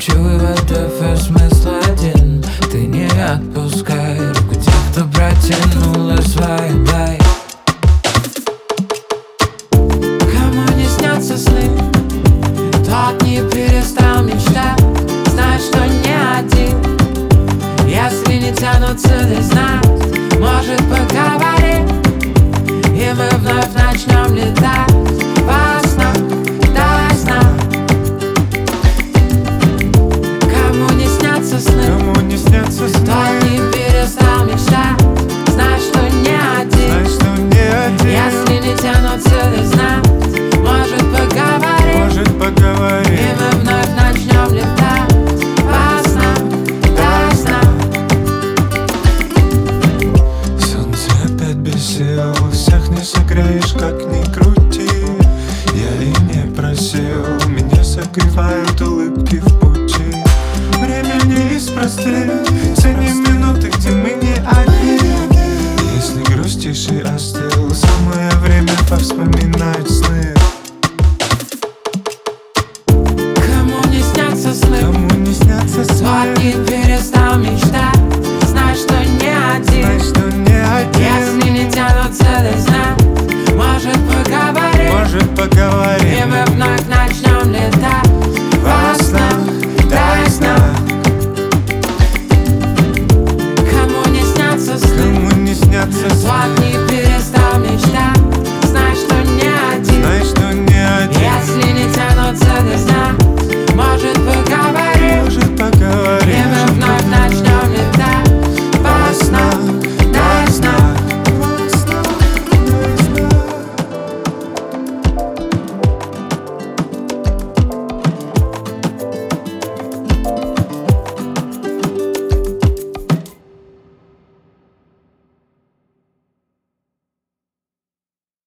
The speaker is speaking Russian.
Чую в ДФ смысл один. Ты не отпускай руку тех, кто протянула свою, дай. Кому не снятся сны, тот не перестал мечтать. Знай, что не один. Если не тянутся до сна, может, поговорим, и мы вновь начнем летать во снах, до сна. Кому не снятся сны, тот не перестал мечтать. Знай, что не один. Если не тянутся до сна, может, поговорим, и мы вновь начнем летать во снах, до сна. Солнце опять без сил, всех не согреешь, как ни крути. Я и не просил, меня согревают улыбки в пути. Время не из простых, ценим минуты, где мы не одни. Если грустишь и остыл, самое время повспоминать сны. Кому не снятся сны, тот не перестал мечтать. Знай, что не один. Если не тянутся до сна, может, поговорим, и мы вновь начнем летать во снах, до сна. Кому не снятся сны, тот не